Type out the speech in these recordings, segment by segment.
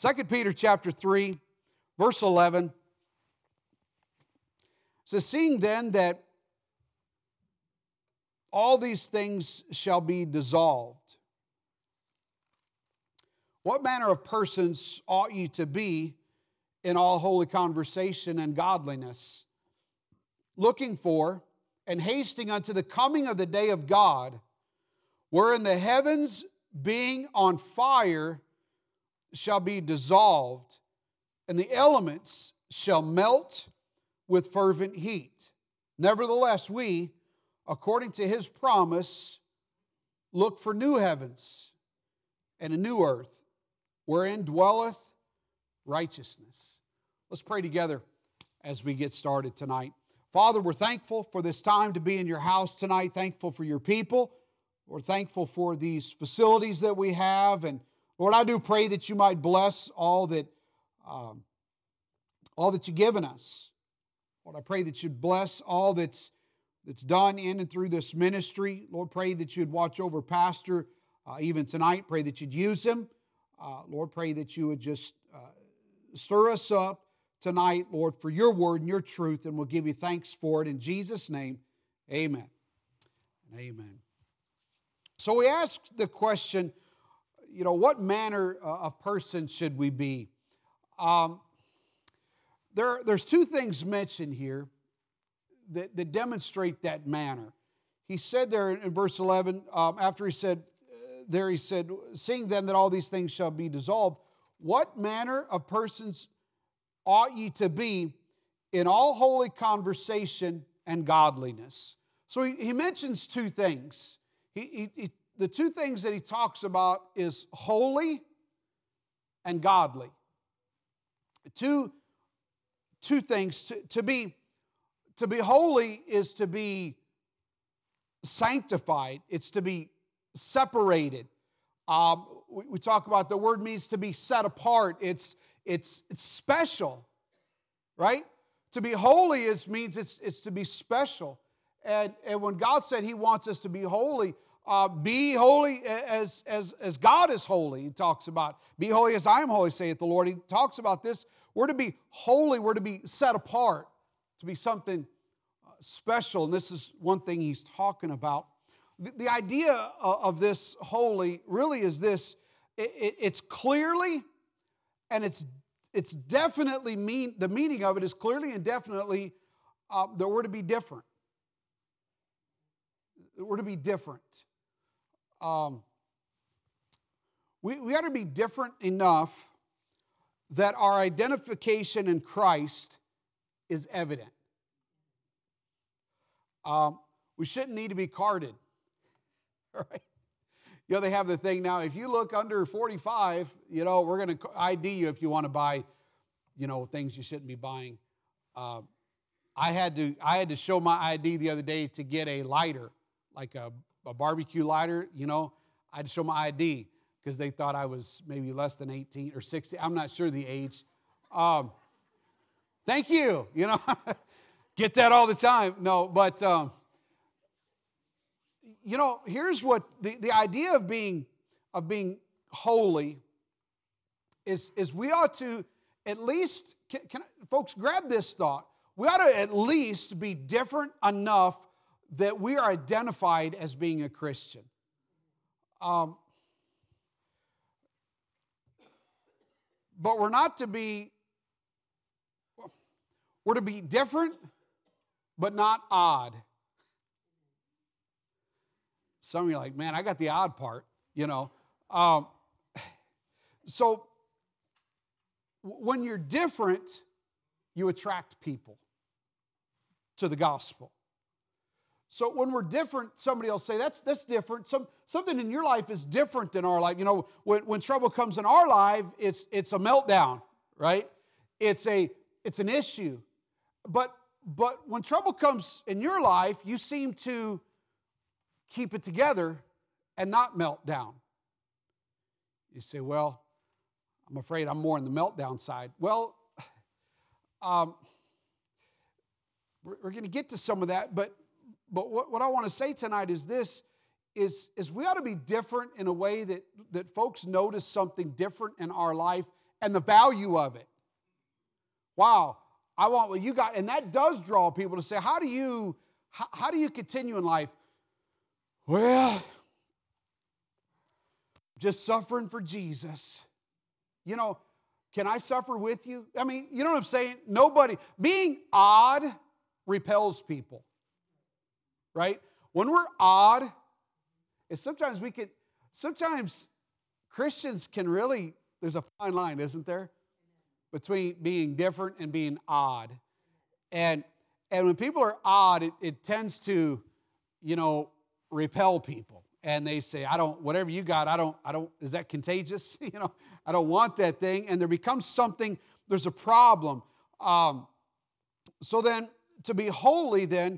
2 Peter chapter 3, verse 11 says, seeing then that all these things shall be dissolved, what manner of persons ought ye to be in all holy conversation and godliness, looking for and hasting unto the coming of the day of God, wherein the heavens being on fire shall be dissolved, and the elements shall melt with fervent heat. Nevertheless, we, according to His promise, look for new heavens and a new earth, wherein dwelleth righteousness. Let's pray together as we get started tonight. Father, we're thankful for this time to be in your house tonight, thankful for your people. We're thankful for these facilities that we have. And Lord, I do pray that you might bless all that you've given us. Lord, I pray that you'd bless all that's done in and through this ministry. Lord, pray that you'd watch over Pastor even tonight. Pray that you'd use him. Lord, pray that you would just stir us up tonight, Lord, for your word and your truth, and we'll give you thanks for it. In Jesus' name, amen. Amen. So we asked the question, what manner of person should we be? There's two things mentioned here that demonstrate that manner. He said there in verse 11, after he said, seeing then that all these things shall be dissolved, what manner of persons ought ye to be in all holy conversation and godliness? So he mentions two things. The two things that he talks about is holy and godly. Two things. To be holy is to be sanctified. It's to be separated. We talk about the word means to be set apart. It's special, right? To be holy means it's to be special. And when God said He wants us to be holy as God is holy, He talks about, be holy as I am holy, saith the Lord. He talks about this. We're to be holy, we're to be set apart, to be something special. And this is one thing He's talking about. The idea of this holy really is this. It's clearly and it's definitely the meaning of it is clearly and definitely that we're to be different. We're to be different. We ought to be different enough that our identification in Christ is evident. We shouldn't need to be carded. Right? They have the thing now, if you look under 45, we're going to ID you if you want to buy, things you shouldn't be buying. I had to show my ID the other day to get a lighter, like a barbecue lighter, I had to show my ID because they thought I was maybe less than 18 or 16. I'm not sure the age. Thank you, get that all the time. No, but... here's what the idea of being holy is we ought to at least, folks, grab this thought. We ought to at least be different enough that we are identified as being a Christian. But we're to be different, but not odd. Some of you are like, man, I got the odd part, So when you're different, you attract people to the gospel. So when we're different, somebody will say, that's different. Something in your life is different than our life. When trouble comes in our life, it's a meltdown, right? It's an issue. But when trouble comes in your life, you seem to keep it together and not melt down. You say, well, I'm afraid I'm more on the meltdown side. Well, we're going to get to some of that, but what I want to say tonight is this, is we ought to be different in a way that folks notice something different in our life and the value of it. Wow, I want what you got. And that does draw people to say, how do you continue in life? Well, just suffering for Jesus. You know, can I suffer with you? I mean, you know what I'm saying? Being odd repels people, right? When we're odd, sometimes Christians can really, there's a fine line, isn't there? Between being different and being odd. And when people are odd, it tends to, repel people. And they say, whatever you got, is that contagious? I don't want that thing. And there becomes something, there's a problem. So then, to be holy then,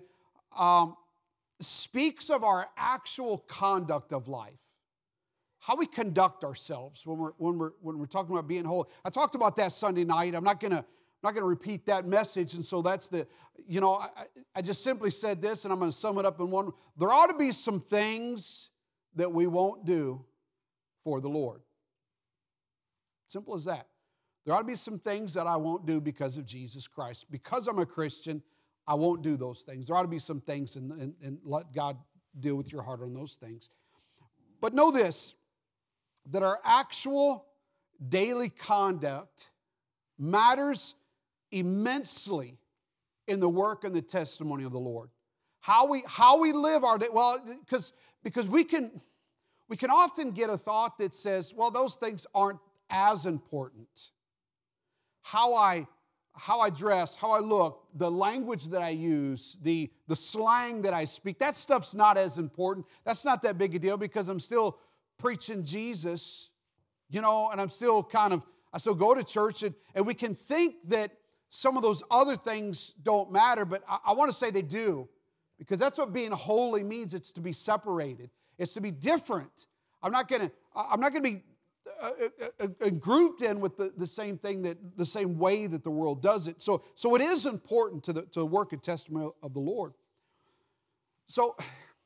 speaks of our actual conduct of life. How we conduct ourselves when we're talking about being holy. I talked about that Sunday night. I'm not gonna repeat that message, and so that's I just simply said this, and I'm going to sum it up in one. There ought to be some things that we won't do for the Lord. Simple as that. There ought to be some things that I won't do because of Jesus Christ. Because I'm a Christian, I won't do those things. There ought to be some things, and let God deal with your heart on those things. But know this, that our actual daily conduct matters immensely in the work and the testimony of the Lord. How we live our day, well, because we can often get a thought that says, well, those things aren't as important. How I dress, how I look, the language that I use, the slang that I speak, that stuff's not as important. That's not that big a deal because I'm still preaching Jesus, and I'm still I still go to church, and we can think that some of those other things don't matter, but I want to say they do, because that's what being holy means. It's to be separated. It's to be different. I'm not going to be grouped in with the same thing, the same way that the world does it. So it is important to the work and testimony of the Lord. So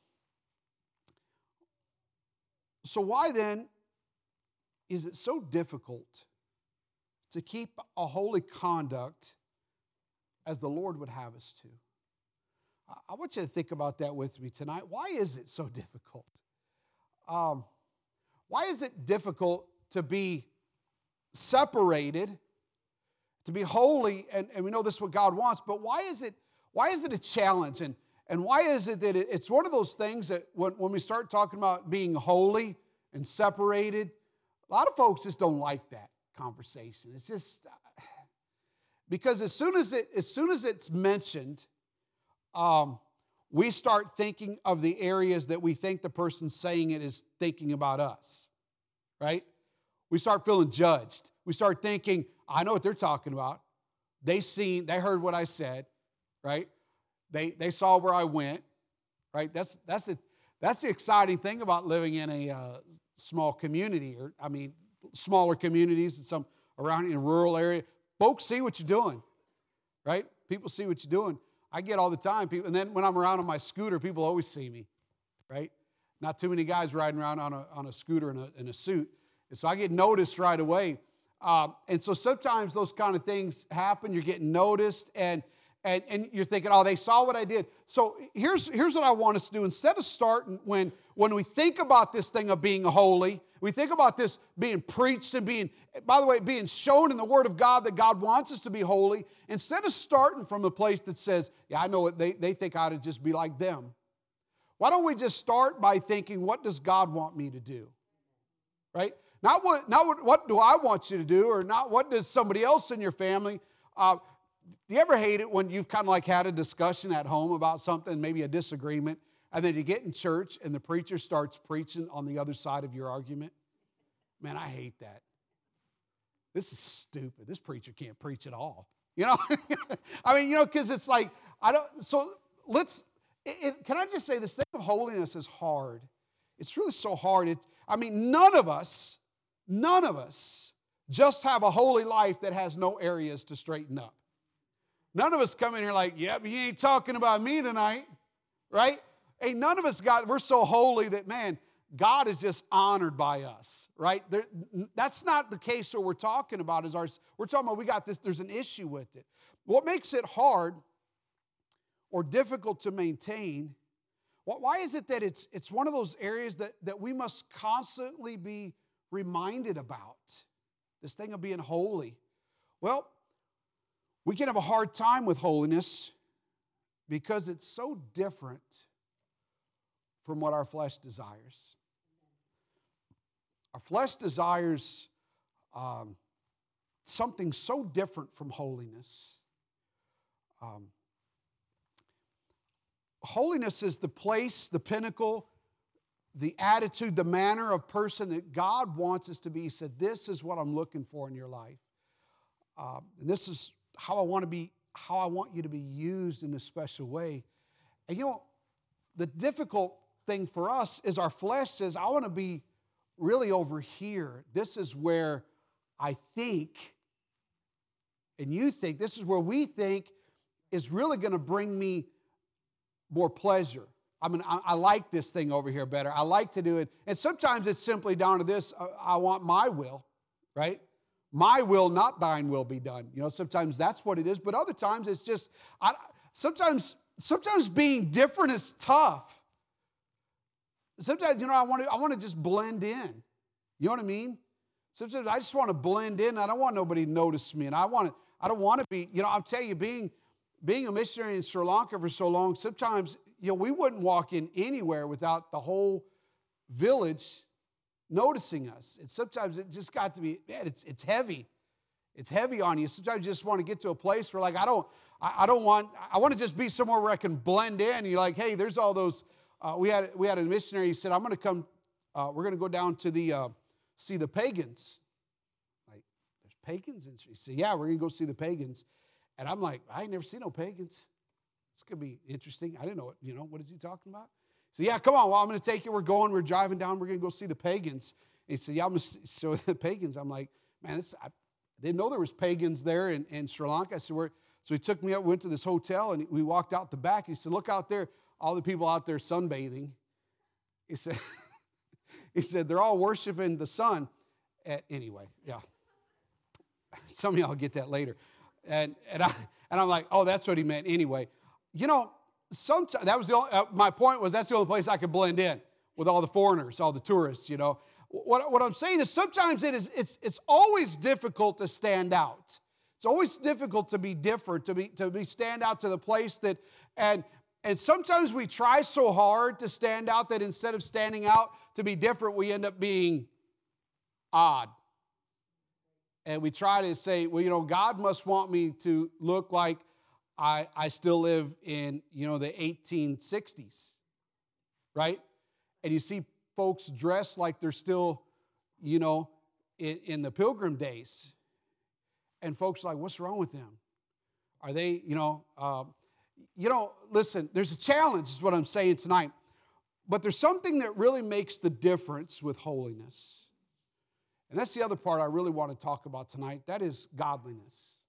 why then is it so difficult to keep a holy conduct as the Lord would have us to? I want you to think about that with me tonight. Why is it so difficult? Why is it difficult to be separated, to be holy, and we know this is what God wants, but why is it a challenge? And why is it that it's one of those things that when we start talking about being holy and separated, a lot of folks just don't like that conversation. It's just because as soon as it's mentioned, we start thinking of the areas that we think the person saying it is thinking about us, right? We start feeling judged. We start thinking, I know what they're talking about. They heard what I said, right? They saw where I went, right? That's the exciting thing about living in a small community, smaller communities and some around in a rural area. Folks see what you're doing, right? People see what you're doing. I get all the time people, and then when I'm around on my scooter, people always see me, right? Not too many guys riding around on a scooter in a suit, and so I get noticed right away. And so sometimes those kind of things happen. You're getting noticed, and you're thinking, oh, they saw what I did. So here's what I want us to do. Instead of starting when we think about this thing of being holy, we think about this being preached and being shown in the Word of God that God wants us to be holy, instead of starting from a place that says, yeah, I know what they think I ought to just be like them. Why don't we just start by thinking, what does God want me to do? Right? Not what do I want you to do, or not what does somebody else in your family. Do you ever hate it when you've kind of like had a discussion at home about something, maybe a disagreement, and then you get in church and the preacher starts preaching on the other side of your argument? Man, I hate that. This is stupid. This preacher can't preach at all. Because it's like, can I just say this thing of holiness is hard. It's really so hard. None of us just have a holy life that has no areas to straighten up. None of us come in here like, yeah, but you ain't talking about me tonight, right? None of us we're so holy that, man, God is just honored by us, right? That's not the case what we're talking about. We're talking about we got this, there's an issue with it. What makes it hard or difficult to maintain, why is it that it's one of those areas that we must constantly be reminded about? This thing of being holy. Well, we can have a hard time with holiness because it's so different from what our flesh desires. Our flesh desires something so different from holiness. Holiness is the place, the pinnacle, the attitude, the manner of person that God wants us to be. He said, this is what I'm looking for in your life. And this is how I want you to be used in a special way. And you know, the difficult thing for us is our flesh says, I want to be really over here. This is where I think, and you think, this is where we think is really going to bring me more pleasure. I like this thing over here better. I like to do it. And sometimes it's simply down to this, I want my will, right? My will, not thine will be done. You know, sometimes that's what it is. But other times it's just, sometimes being different is tough. Sometimes, you know, I want to just blend in. You know what I mean? Sometimes I just want to blend in. I don't want nobody to notice me. And I don't want to be, you know, I'll tell you, being a missionary in Sri Lanka for so long, sometimes, you know, we wouldn't walk in anywhere without the whole village noticing us. And sometimes it just got to be, man, it's heavy. It's heavy on you. Sometimes you just want to get to a place where, like, I want to just be somewhere where I can blend in. And you're like, hey, there's all those. We had a missionary. He said, I'm going to come. We're going to go down to see the pagans. Like, there's pagans? And he said, yeah, we're going to go see the pagans. And I'm like, I ain't never seen no pagans. It's going to be interesting. I didn't know it. You know, what is he talking about? So yeah, come on. Well, I'm going to take you. We're driving down. We're going to go see the pagans. And he said, yeah, I'm going to show the pagans. I'm like, man, I didn't know there was pagans there in Sri Lanka. I said, so he took me up, went to this hotel, and we walked out the back. He said, look out there, all the people out there sunbathing. He said, they're all worshiping the sun. Anyway, yeah. Some of y'all get that later. And I'm like, oh, that's what he meant anyway. You know, sometimes that was my point was that's the only place I could blend in with all the foreigners, all the tourists, you know. What I'm saying is sometimes it's always difficult to stand out. It's always difficult to be different, to be stand out to the place that, and sometimes we try so hard to stand out that instead of standing out to be different, we end up being odd. And we try to say, well, you know, God must want me to look like I still live in, you know, the 1860s, right? And you see folks dressed like they're still, you know, in the Pilgrim days. And folks are like, what's wrong with them? Are they, listen, there's a challenge is what I'm saying tonight. But there's something that really makes the difference with holiness. And that's the other part I really want to talk about tonight. That is godliness.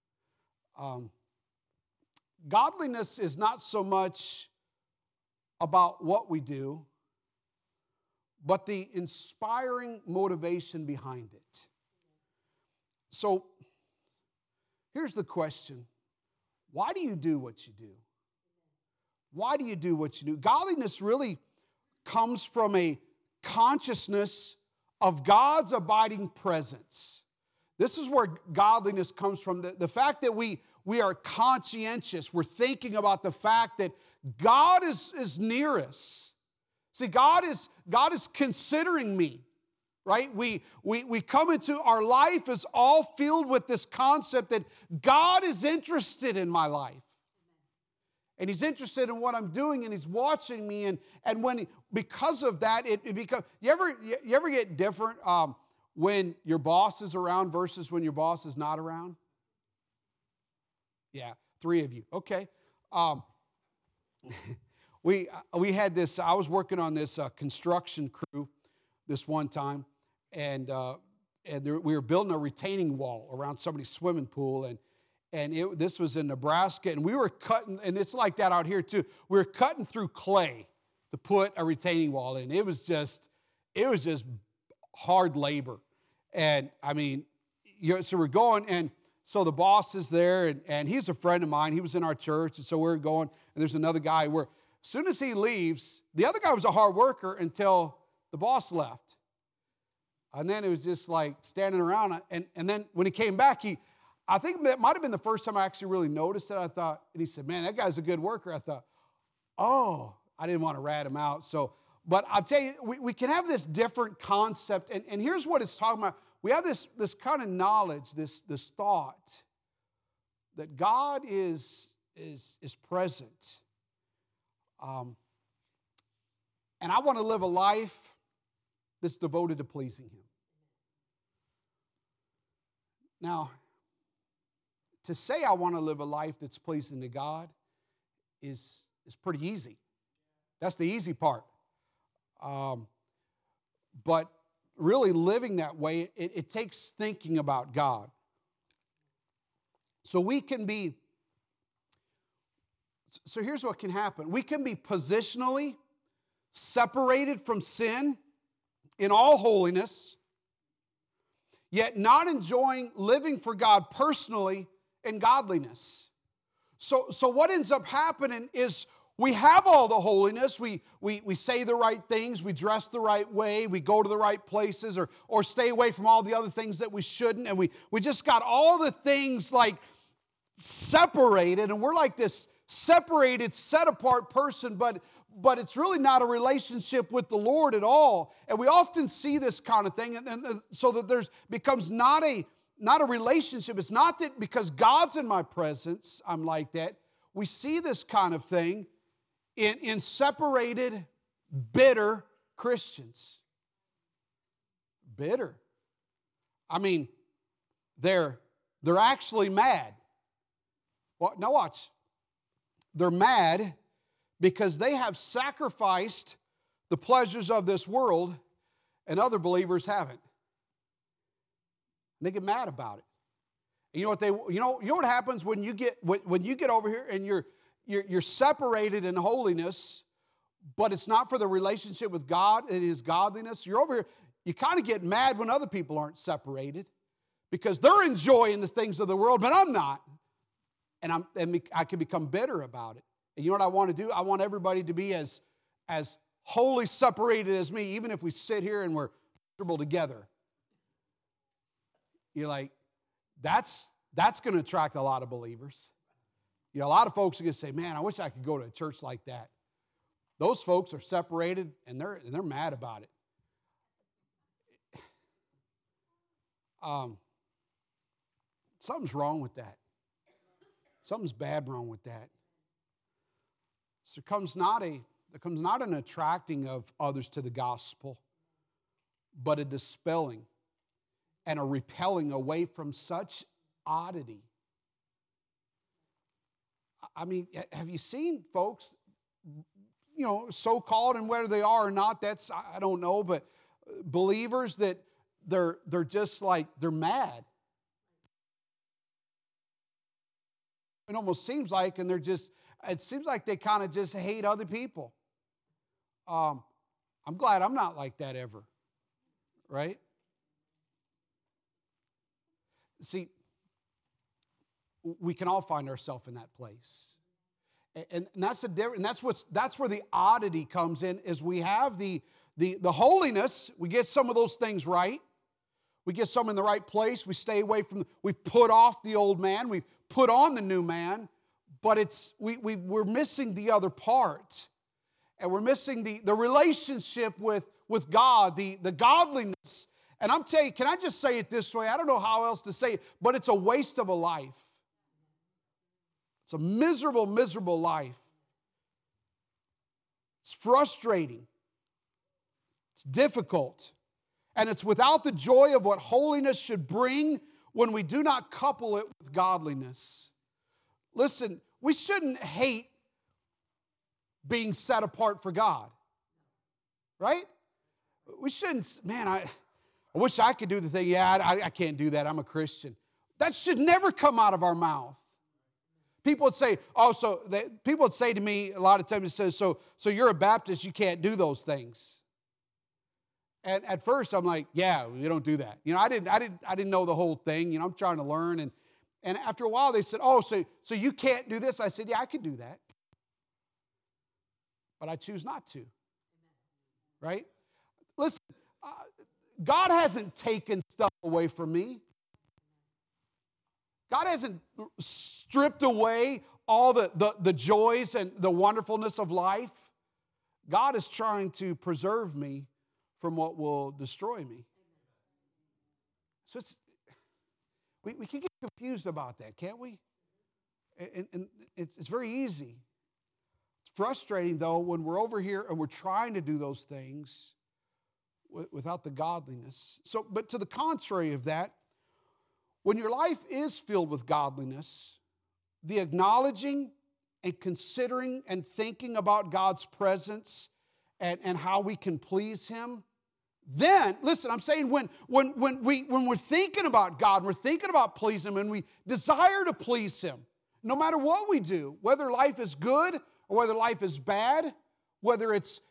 Godliness is not so much about what we do, but the inspiring motivation behind it. So, here's the question. Why do you do what you do? Why do you do what you do? Godliness really comes from a consciousness of God's abiding presence. This is where godliness comes from. The fact that we are conscientious. We're thinking about the fact that God is near us. See, God is considering me, right? We come into our life is all filled with this concept that God is interested in my life. And He's interested in what I'm doing, and He's watching me. And when because of that, it becomes. You ever get different when your boss is around versus when your boss is not around? Yeah, 3 of you. Okay. We had this. I was working on this construction crew this one time, and we were building a retaining wall around somebody's swimming pool, and this was in Nebraska, and we were cutting, and it's like that out here too. We were cutting through clay to put a retaining wall in. It was just, it was just hard labor. And I mean, so we're going, and so the boss is there, and he's a friend of mine. He was in our church, and so we're going, and there's another guy where as soon as he leaves, the other guy was a hard worker until the boss left. And then it was just like standing around, and then when he came back, I think that might have been the first time I actually really noticed it. I thought, and he said, man, that guy's a good worker. I thought, oh, I didn't want to rat him out. So, but I'll tell you, we can have this different concept, and here's what it's talking about. We have this kind of knowledge, this thought that God is present. And I want to live a life that's devoted to pleasing Him. Now, to say I want to live a life that's pleasing to God is pretty easy. That's the easy part. But really living that way, it takes thinking about God. So here's what can happen. We can be positionally separated from sin in all holiness, yet not enjoying living for God personally in godliness. So what ends up happening is we have all the holiness, we say the right things, we dress the right way, we go to the right places, or stay away from all the other things that we shouldn't, and we just got all the things like separated, and we're like this separated, set-apart person, but it's really not a relationship with the Lord at all. And we often see this kind of thing, and so that there's becomes not a relationship. It's not that because God's in my presence, I'm like that. We see this kind of thing in separated, bitter Christians. Bitter. I mean, they're actually mad. Well, now watch. They're mad because they have sacrificed the pleasures of this world and other believers haven't. And they get mad about it. And you know what happens when you get over here and you're separated in holiness, but it's not for the relationship with God and His godliness. You're over here, you kind of get mad when other people aren't separated because they're enjoying the things of the world, but I'm not. And I can become bitter about it. And you know what I want to do? I want everybody to be as wholly separated as me, even if we sit here and we're comfortable together. You're like, that's going to attract a lot of believers. You know, a lot of folks are going to say, man, I wish I could go to a church like that. Those folks are separated and they're mad about it. Something's wrong with that. Something's bad wrong with that. So there comes not an attracting of others to the gospel, but a dispelling and a repelling away from such oddity. I mean, have you seen folks, you know, so-called, and whether they are or not, that's, I don't know, but believers that they're just like, they're mad. It almost seems like, and it seems like they kind of just hate other people. I'm glad I'm not like that ever, right? See, we can all find ourselves in that place. And that's the difference. And that's where the oddity comes in, is we have the holiness, we get some of those things right. We get some in the right place. We stay away from, we've put off the old man, we've put on the new man, but we're missing the other part. And we're missing the relationship with God, the godliness. And I'm telling you, can I just say it this way? I don't know how else to say it, but it's a waste of a life. It's a miserable, miserable life. It's frustrating. It's difficult. And it's without the joy of what holiness should bring when we do not couple it with godliness. Listen, we shouldn't hate being set apart for God. Right? We shouldn't, man, I wish I could do the thing. Yeah, I can't do that. I'm a Christian. That should never come out of our mouth. People would say, people would say to me a lot of times, it says, so you're a Baptist, you can't do those things. And at first I'm like, yeah, we don't do that. I didn't know the whole thing. I'm trying to learn. And after a while they said, oh, so you can't do this? I said, yeah, I could do that. But I choose not to. Right? Listen, God hasn't taken stuff away from me. God hasn't stripped away all the joys and the wonderfulness of life. God is trying to preserve me from what will destroy me. So we can get confused about that, can't we? And it's very easy. It's frustrating, though, when we're over here and we're trying to do those things without the godliness. But to the contrary of that, when your life is filled with godliness, the acknowledging and considering and thinking about God's presence and how we can please Him, then, listen, I'm saying when we're thinking about God, we're thinking about pleasing Him, and we desire to please Him, no matter what we do, whether life is good or whether life is bad, whether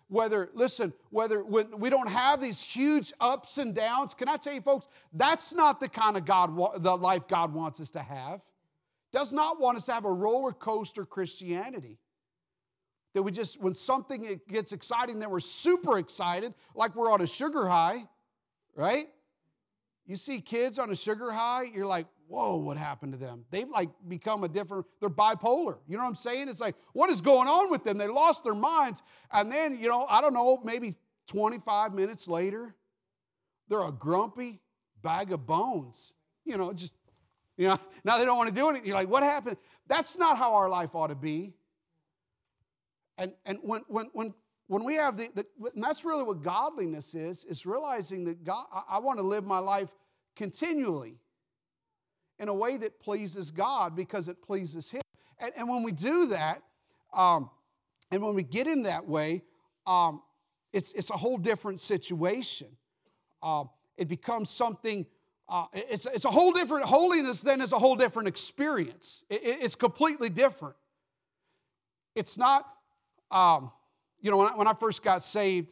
when we don't have these huge ups and downs, can I tell you, folks, that's not the kind of the life God wants us to have. Does not want us to have a roller coaster Christianity. That we just, when something gets exciting, then we're super excited, like we're on a sugar high, right? You see kids on a sugar high, you're like, whoa, what happened to them? They've become they're bipolar. You know what I'm saying? It's like, what is going on with them? They lost their minds. And then, I don't know, maybe 25 minutes later, they're a grumpy bag of bones. Now they don't want to do anything. You're like, what happened? That's not how our life ought to be. And when we have and that's really what godliness is realizing that God, I want to live my life continually in a way that pleases God because it pleases Him. And when we do that, and when we get in that way, it's a whole different situation. It becomes something, it's a whole different, holiness then is a whole different experience. It's completely different. It's not, when I first got saved,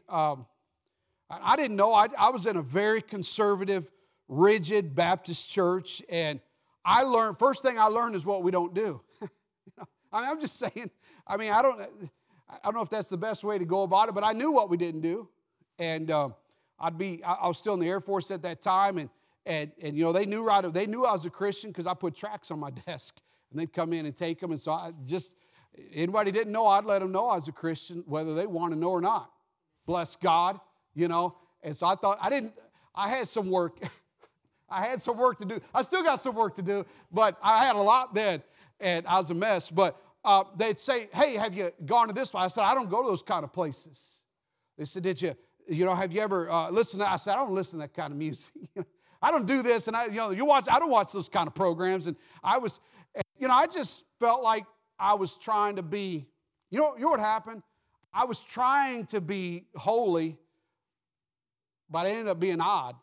I didn't know, I was in a very conservative, rigid Baptist church, and first thing I learned is what we don't do. I'm just saying, I don't know if that's the best way to go about it, but I knew what we didn't do. And I was still in the Air Force at that time, and they knew I was a Christian because I put tracts on my desk, and they'd come in and take them. And so anybody didn't know, I'd let them know I was a Christian, whether they want to know or not. Bless God, And so I had some work. I had some work to do. I still got some work to do, but I had a lot then, and I was a mess. But they'd say, hey, have you gone to this place? I said, I don't go to those kind of places. They said, have you ever listened to, I said, I don't listen to that kind of music. I don't do this, and I don't watch those kind of programs. And I just felt like I was trying to be, you know what happened? I was trying to be holy, but I ended up being odd.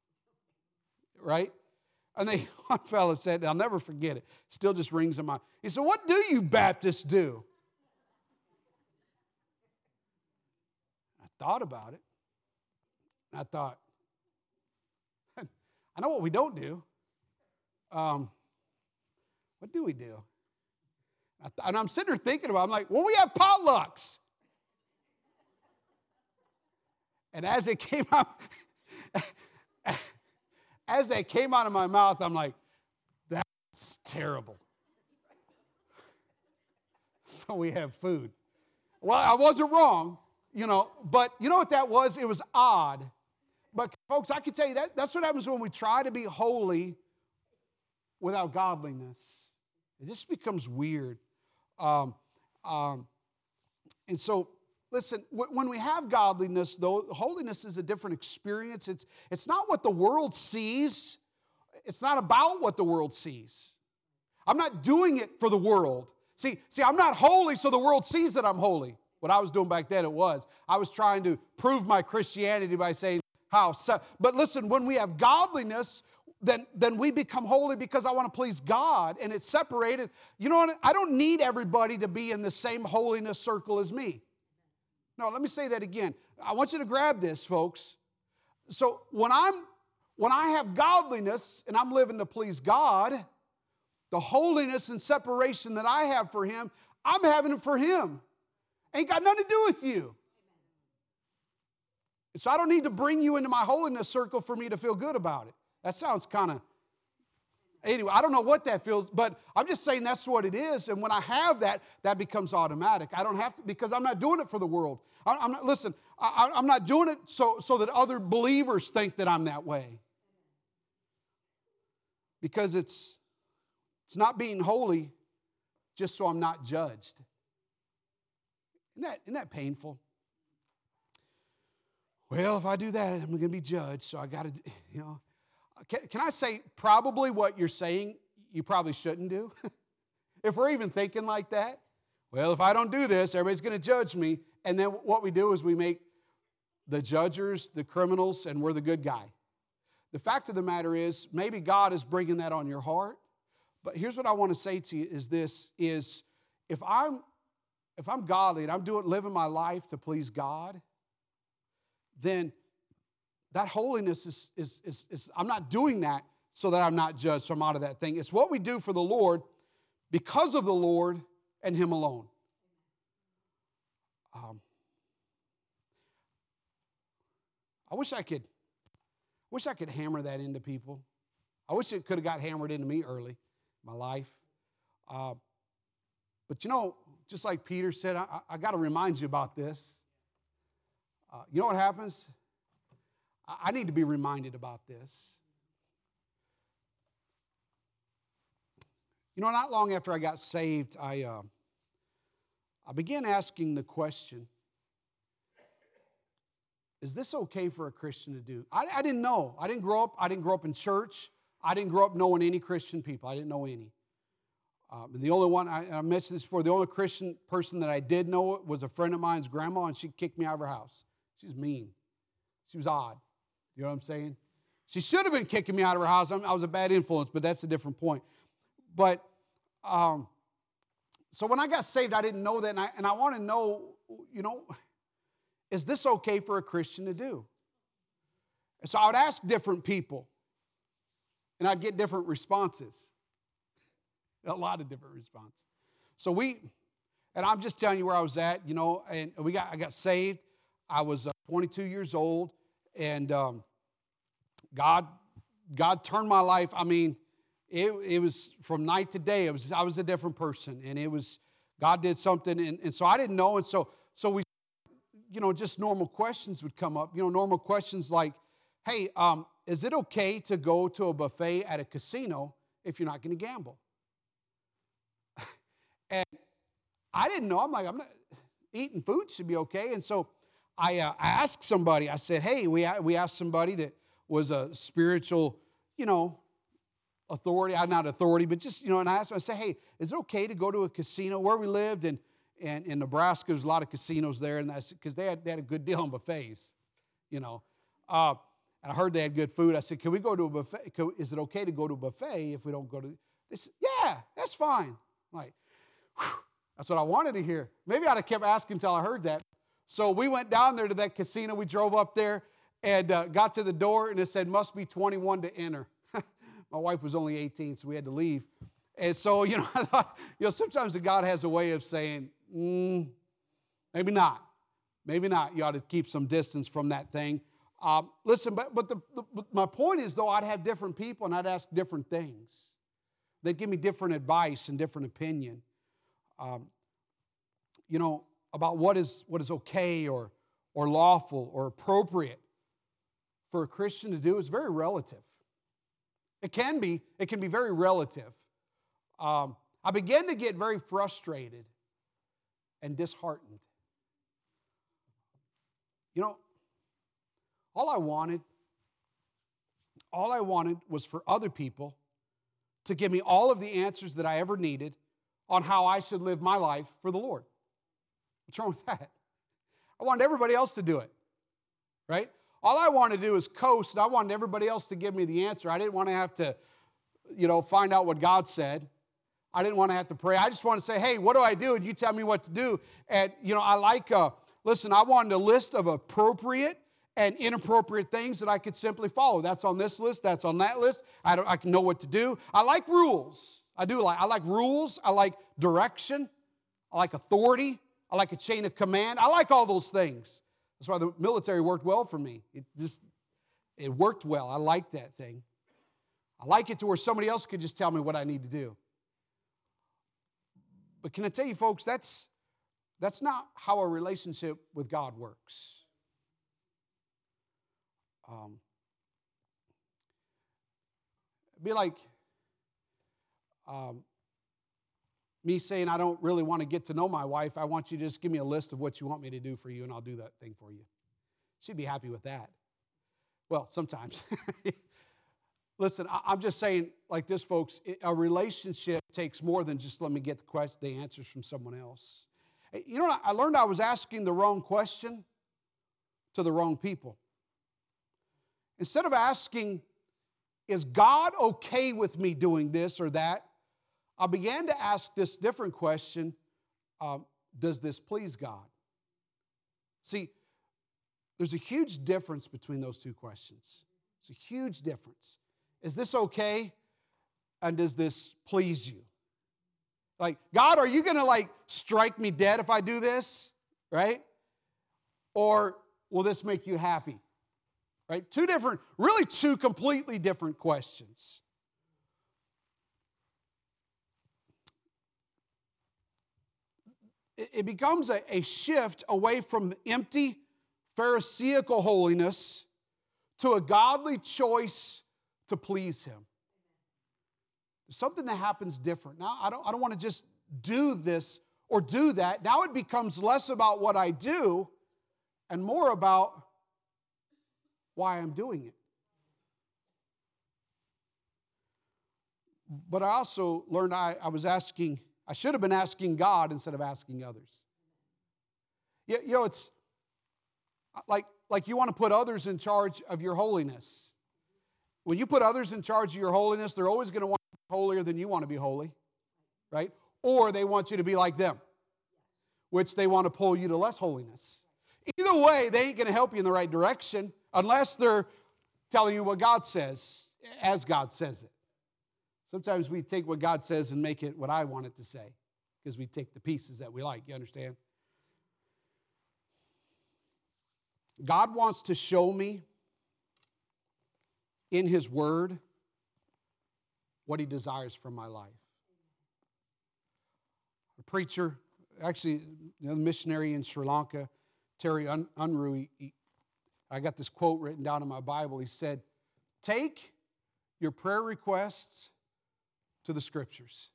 Right? And one fella said, I'll never forget it, still just rings in my, he said, what do you Baptists do? I thought about it. I thought, I know what we don't do. What do we do? And I'm sitting there thinking about it. I'm like, well, we have potlucks. And as it came out, as that came out of my mouth, I'm like, that's terrible. So we have food. Well, I wasn't wrong, but you know what that was? It was odd. But folks, I can tell you that's what happens when we try to be holy without godliness. It just becomes weird. And so, listen, when we have godliness, though, holiness is a different experience. It's not what the world sees. It's not about what the world sees. I'm not doing it for the world. See, I'm not holy so the world sees that I'm holy. What I was doing back then, I was trying to prove my Christianity by saying how. But listen, when we have godliness, then we become holy because I want to please God, and it's separated. You know what? I don't need everybody to be in the same holiness circle as me. No, let me say that again. I want you to grab this, folks. So when I have godliness and I'm living to please God, the holiness and separation that I have for Him, I'm having it for Him. Ain't got nothing to do with you. And so I don't need to bring you into my holiness circle for me to feel good about it. That sounds kind of, anyway, I don't know what that feels, but I'm just saying that's what it is. And when I have that, that becomes automatic. I don't have to, because I'm not doing it for the world. I'm not doing it so that other believers think that I'm that way. Because it's not being holy just so I'm not judged. Isn't that painful? Well, if I do that, I'm going to be judged, so I got to, you know. Can I say probably what you're saying you probably shouldn't do? If we're even thinking like that. Well, if I don't do this, everybody's going to judge me. And then what we do is we make the judgers the criminals and we're the good guy. The fact of the matter is, maybe God is bringing that on your heart. But here's what I want to say to you is this, is if I'm godly and I'm living my life to please God, then that holiness is I'm not doing that so that I'm not judged, so I'm out of that thing. It's what we do for the Lord, because of the Lord and Him alone. I wish I could hammer that into people. I wish it could have got hammered into me early in my life. But you know, just like Peter said, I got to remind you about this. You know what happens? I need to be reminded about this. You know, not long after I got saved, I began asking the question, is this okay for a Christian to do? I didn't know. I didn't grow up in church. I didn't grow up knowing any Christian people. I didn't know any. The only one, I mentioned this before, the only Christian person that I did know was a friend of mine's grandma, and she kicked me out of her house. She was mean. She was odd. You know what I'm saying? She should have been kicking me out of her house. I was a bad influence, but that's a different point. But, so when I got saved, I didn't know that, and I want to know, you know, is this okay for a Christian to do? And so I would ask different people, and I'd get different responses. A lot of different responses. So and I'm just telling you where I was at, you know, and I got saved. I was 22 years old, and God turned my life. I mean, it was from night to day. I was a different person, and God did something, and so I didn't know, and so we, you know, just normal questions would come up. You know, normal questions like, hey, is it okay to go to a buffet at a casino if you're not going to gamble? And I didn't know. I'm not eating food should be okay. And so I asked somebody. I said, hey, we asked somebody that was a spiritual, you know, authority. I'm not authority, but just, you know, and I asked them, I said, hey, is it okay to go to a casino where we lived? And in Nebraska, there's a lot of casinos there, and that's because they had a good deal on buffets, you know. And I heard they had good food. I said, can we go to a buffet? Is it okay to go to a buffet if we don't go to? They said, yeah, that's fine. I'm like, whew, that's what I wanted to hear. Maybe I'd have kept asking until I heard that. So we went down there to that casino. We drove up there and got to the door, and it said, must be 21 to enter. My wife was only 18, so we had to leave. And so, you know, I thought, you know, sometimes God has a way of saying, maybe not. Maybe not. You ought to keep some distance from that thing. Listen, but my point is, though, I'd have different people, and I'd ask different things. They'd give me different advice and different opinion, you know, about what is okay or lawful or appropriate for a Christian to do. Is very relative. It can be very relative. I began to get very frustrated and disheartened. You know, all I wanted was for other people to give me all of the answers that I ever needed on how I should live my life for the Lord. What's wrong with that? I wanted everybody else to do it, right? All I wanted to do is coast, and I wanted everybody else to give me the answer. I didn't want to have to, you know, find out what God said. I didn't want to have to pray. I just want to say, hey, what do I do? And you tell me what to do. And, you know, listen, I wanted a list of appropriate and inappropriate things that I could simply follow. That's on this list, that's on that list. I can know what to do. I like rules. I like rules. I like direction. I like authority. I like a chain of command. I like all those things. That's why the military worked well for me. It worked well. I like that thing. I like it to where somebody else could just tell me what I need to do. But can I tell you, folks, that's not how a relationship with God works. It'd be like me saying, I don't really want to get to know my wife. I want you to just give me a list of what you want me to do for you, and I'll do that thing for you. She'd be happy with that. Well, sometimes. Listen, I'm just saying like this, folks, a relationship takes more than just let me get the answers from someone else. You know what? I learned I was asking the wrong question to the wrong people. Instead of asking, is God okay with me doing this or that? I began to ask this different question, does this please God? See, there's a huge difference between those two questions. It's a huge difference. Is this okay? And does this please you? Like, God, are you going to strike me dead if I do this? Right? Or will this make you happy? Right? Two completely different questions. It becomes a shift away from empty Pharisaical holiness to a godly choice to please Him. Something that happens different. Now, I don't want to just do this or do that. Now it becomes less about what I do and more about why I'm doing it. But I also learned I should have been asking God instead of asking others. You know, it's like you want to put others in charge of your holiness. When you put others in charge of your holiness, they're always going to want to be holier than you want to be holy, right? Or they want you to be like them, which they want to pull you to less holiness. Either way, they ain't going to help you in the right direction unless they're telling you what God says, as God says it. Sometimes we take what God says and make it what I want it to say because we take the pieces that we like. You understand? God wants to show me in His Word what He desires from my life. A preacher, actually, the missionary in Sri Lanka, Terry Unruh, I got this quote written down in my Bible. He said, take your prayer requests to the Scriptures.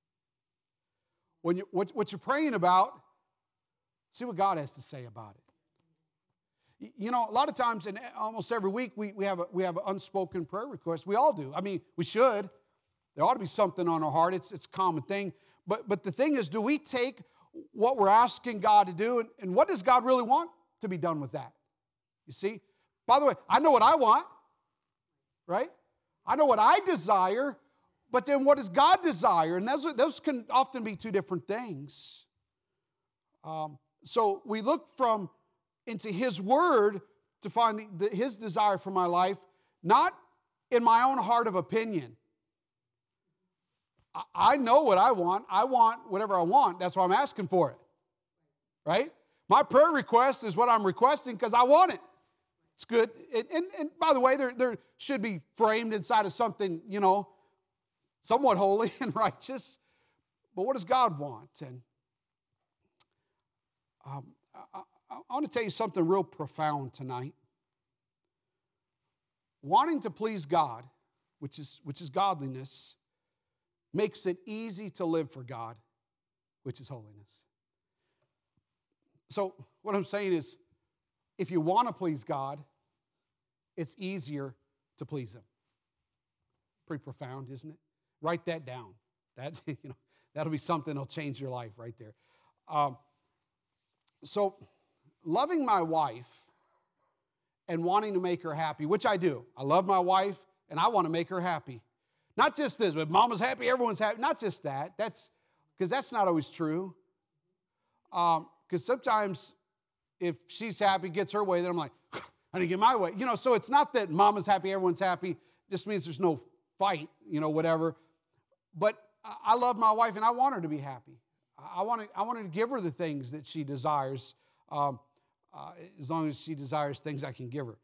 When what you're praying about, see what God has to say about it. You know, a lot of times, and almost every week, we have an unspoken prayer request. We all do. I mean, we should. There ought to be something on our heart. It's a common thing. But the thing is, do we take what we're asking God to do, and what does God really want to be done with that? You see? By the way, I know what I want, right? I know what I desire, but then what does God desire? And those can often be two different things. So we look into His Word to find His desire for my life, not in my own heart of opinion. I know what I want. I want whatever I want. That's why I'm asking for it. Right? My prayer request is what I'm requesting because I want it. It's good. And by the way, there should be framed inside of something, you know, somewhat holy and righteous. But what does God want? And I want to tell you something real profound tonight. Wanting to please God, which is godliness, makes it easy to live for God, which is holiness. So what I'm saying is, if you want to please God, it's easier to please Him. Pretty profound, isn't it? Write that down. That'll be something that'll change your life right there. So loving my wife and wanting to make her happy, which I do. I love my wife and I want to make her happy. Not just this, but mama's happy, everyone's happy. Not just that. Because that's not always true. Because sometimes if she's happy, gets her way, then I'm like, I didn't get my way. So it's not that mama's happy, everyone's happy. It just means there's no fight, whatever. But I love my wife, and I want her to be happy. I want to give her the things that she desires, as long as she desires things I can give her.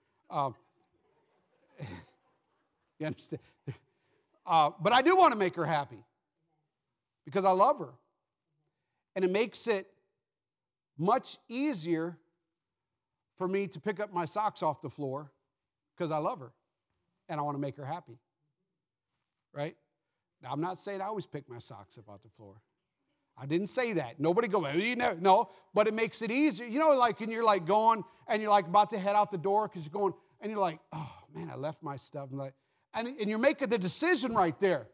You understand? But I do want to make her happy because I love her. And it makes it much easier for me to pick up my socks off the floor because I love her and I want to make her happy. Right? Now, I'm not saying I always pick my socks up off the floor. I didn't say that. Nobody go, well, no, but it makes it easier. Like when you're like going and you're like about to head out the door because you're going and you're like, oh man, I left my stuff. And you're making the decision right there.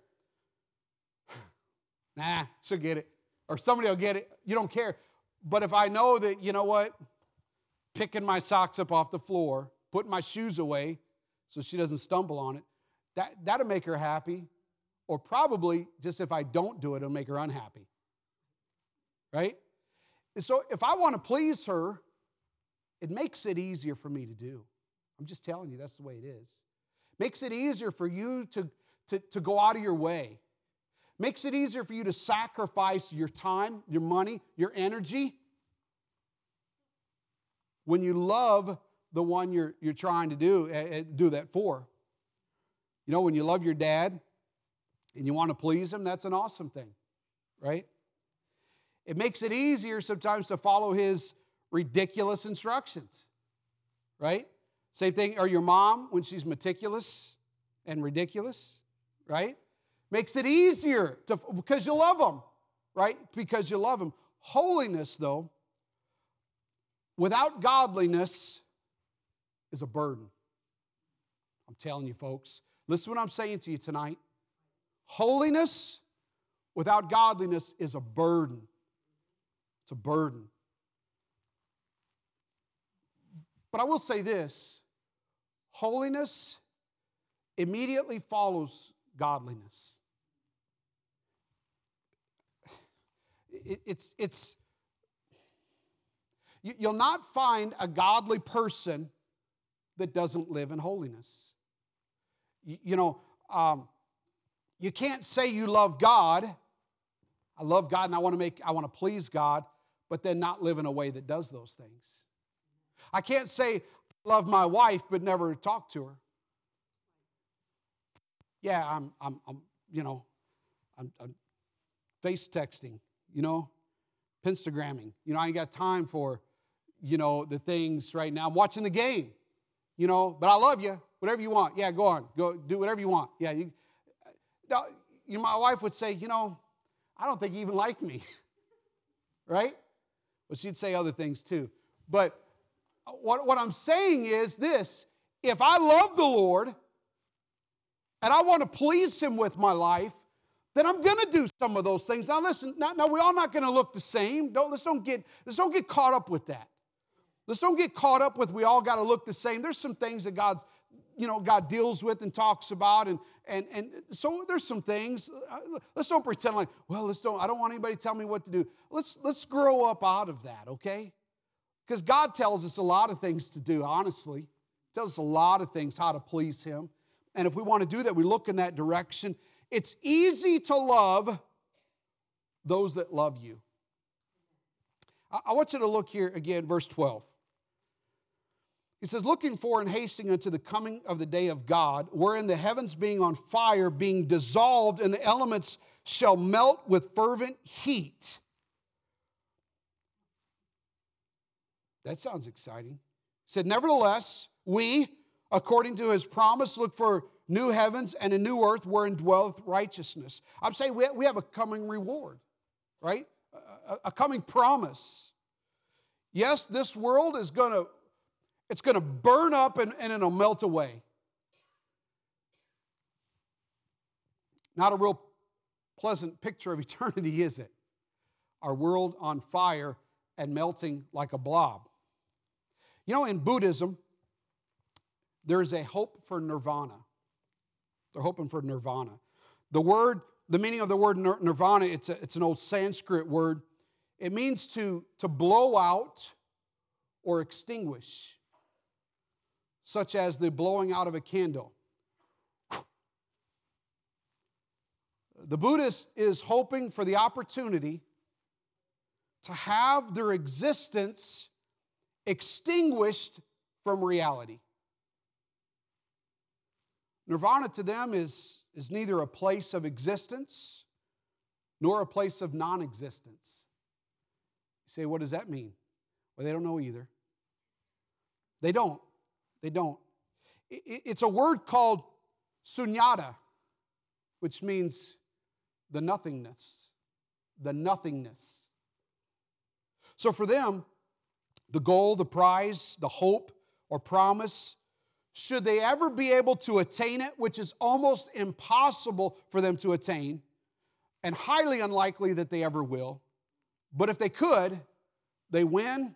Nah, she'll get it. Or somebody will get it. You don't care. But if I know that, picking my socks up off the floor, putting my shoes away so she doesn't stumble on it, that'll make her happy. Or probably, just if I don't do it, it'll make her unhappy. Right? And so if I want to please her, it makes it easier for me to do. I'm just telling you, that's the way it is. Makes it easier for you to go out of your way. Makes it easier for you to sacrifice your time, your money, your energy when you love the one you're trying to do that for. When you love your dad and you want to please him, that's an awesome thing, right? It makes it easier sometimes to follow his ridiculous instructions, right? Same thing, or your mom when she's meticulous and ridiculous, right? Makes it easier because you love them, right? Because you love them. Holiness, though, without godliness is a burden. I'm telling you, folks. Listen to what I'm saying to you tonight. Holiness without godliness is a burden. It's a burden. But I will say this. Holiness immediately follows godliness. You'll not find a godly person that doesn't live in holiness. You can't say you love God. I love God and I want to please God, but then not live in a way that does those things. I can't say I love my wife but never talk to her. Yeah, I'm face texting, Pinstagramming. I ain't got time for, the things right now. I'm watching the game, but I love you. Whatever you want. Yeah, go on. Go do whatever you want. Yeah, my wife would say, I don't think you even like me. Right? Well, she'd say other things too. But what I'm saying is this. If I love the Lord and I want to please Him with my life, then I'm going to do some of those things. Now listen, now we're all not going to look the same. Let's don't get caught up with that. Let's don't get caught up with we all got to look the same. There's some things that God deals with and talks about, and so there's some things. Let's don't pretend like, well, I don't want anybody to tell me what to do. Let's grow up out of that, okay? Because God tells us a lot of things to do, honestly. He tells us a lot of things, how to please Him. And if we want to do that, we look in that direction. It's easy to love those that love you. I want you to look here again, verse 12. He says, looking for and hasting unto the coming of the day of God, wherein the heavens being on fire, being dissolved, and the elements shall melt with fervent heat. That sounds exciting. He said, nevertheless, we, according to His promise, look for new heavens and a new earth wherein dwelleth righteousness. I'm saying we have a coming reward, right? A coming promise. Yes, this world is going to burn up and it'll melt away. Not a real pleasant picture of eternity, is it? Our world on fire and melting like a blob. In Buddhism, there's a hope for nirvana. They're hoping for nirvana. The meaning of the word nirvana, it's an old Sanskrit word. It means to blow out or extinguish. such as the blowing out of a candle. The Buddhist is hoping for the opportunity to have their existence extinguished from reality. Nirvana to them is neither a place of existence nor a place of non-existence. You say, what does that mean? Well, they don't know either. They don't. It's a word called sunyata, which means the nothingness. The nothingness. So for them, the goal, the prize, the hope or promise, should they ever be able to attain it, which is almost impossible for them to attain, and highly unlikely that they ever will, but if they could, they win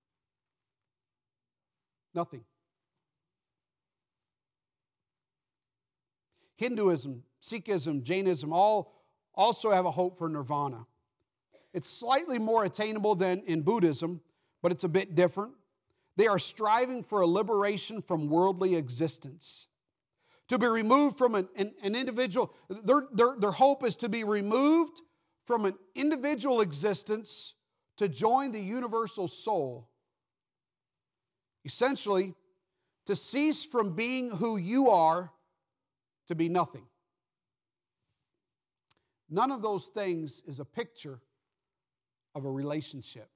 nothing. Hinduism, Sikhism, Jainism all also have a hope for nirvana. It's slightly more attainable than in Buddhism, but it's a bit different. They are striving for a liberation from worldly existence. To be removed from an individual, their hope is to be removed from an individual existence to join the universal soul. Essentially, to cease from being who you are to be nothing. None of those things is a picture of a relationship.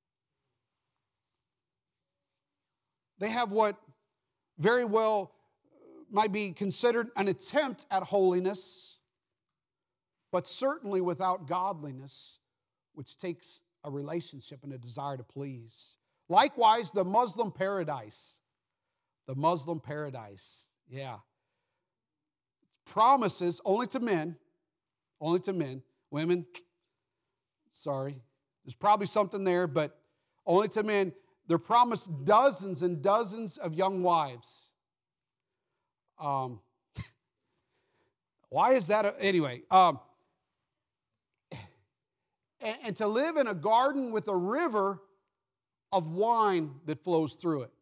They have what very well might be considered an attempt at holiness, but certainly without godliness, which takes a relationship and a desire to please. Likewise, the Muslim paradise. The Muslim paradise, yeah. Promises only to men. Women, sorry. There's probably something there, but only to men. They're promised dozens and dozens of young wives. Why is that? Anyway, and to live in a garden with a river of wine that flows through it.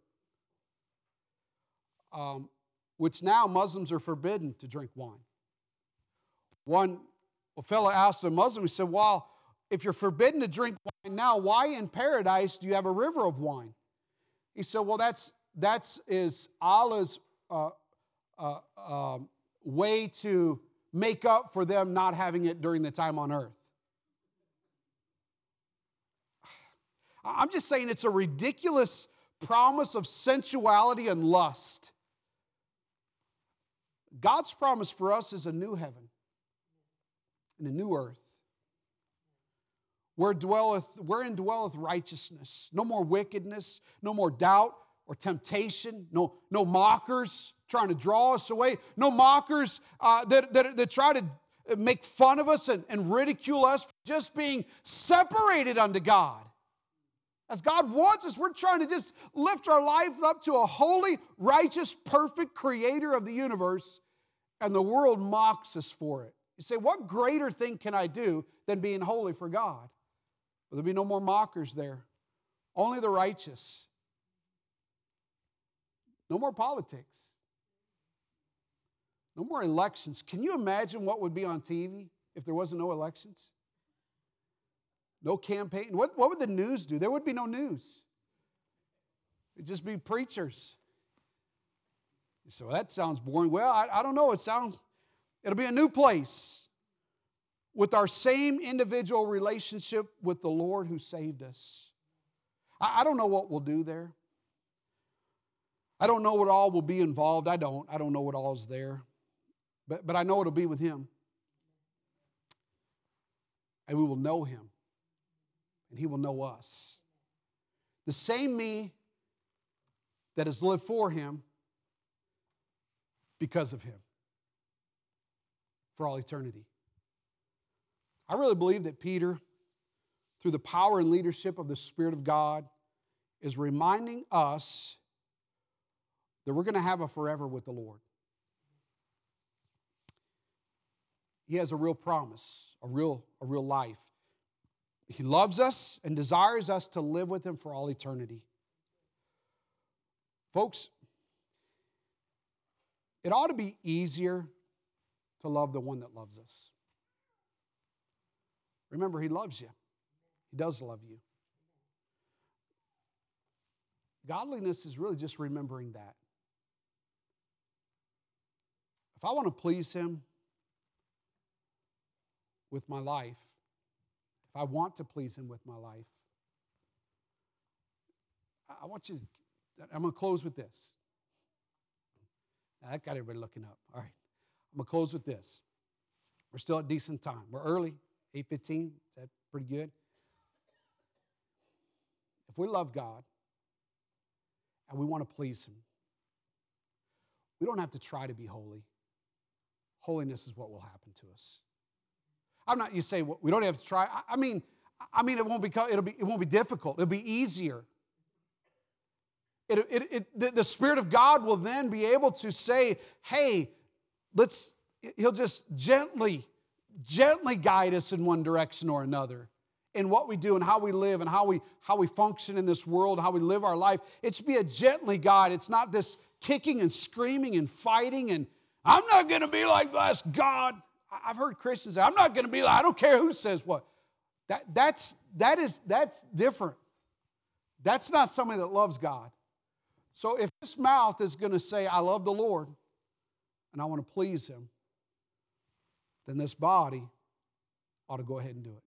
Which now Muslims are forbidden to drink wine. A fellow asked a Muslim, he said, well, if you're forbidden to drink wine now, why in paradise do you have a river of wine? He said, well, that's Allah's way to make up for them not having it during the time on earth. I'm just saying it's a ridiculous promise of sensuality and lust. God's promise for us is a new heaven and a new earth, wherein dwelleth righteousness. No more wickedness, no more doubt or temptation, no mockers trying to draw us away, no mockers that try to make fun of us and ridicule us for just being separated unto God. As God wants us, we're trying to just lift our life up to a holy, righteous, perfect creator of the universe, and the world mocks us for it. You say, what greater thing can I do than being holy for God? Well, there'll be no more mockers there. Only the righteous. No more politics. No more elections. Can you imagine what would be on TV if there wasn't no elections? No campaign. What would the news do? There would be no news. It'd just be preachers. So that sounds boring. Well, I don't know. It'll be a new place with our same individual relationship with the Lord who saved us. I don't know what we'll do there. I don't know what all will be involved. I don't know what all is there. But I know it'll be with Him. And we will know Him. And He will know us. The same me that has lived for Him because of Him. For all eternity. I really believe that Peter, through the power and leadership of the Spirit of God, is reminding us that we're going to have a forever with the Lord. He has a real promise, a real life. He loves us and desires us to live with Him for all eternity. Folks, It ought to be easier to love the one that loves us. Remember, He loves you. He does love you. Godliness is really just remembering that. If I want to please Him with my life, if I want to please Him with my life, I'm going to close with this. Now, that got everybody looking up. All right. I'm going to close with this. We're still at decent time. We're early, 8:15. Is that pretty good? If we love God and we want to please Him, we don't have to try to be holy. Holiness is what will happen to us. You say, well, we don't have to try. I mean, it won't be difficult. It'll be easier. The Spirit of God will then be able to say, hey, He'll just gently guide us in one direction or another in what we do and how we live and how we function in this world, how we live our life. It should be a gently guide. It's not this kicking and screaming and fighting and I'm not going to be like this God. I've heard Christians say, I'm not going to be like, I don't care who says what. That's different. That's not somebody that loves God. So if this mouth is going to say, I love the Lord and I want to please Him, then this body ought to go ahead and do it.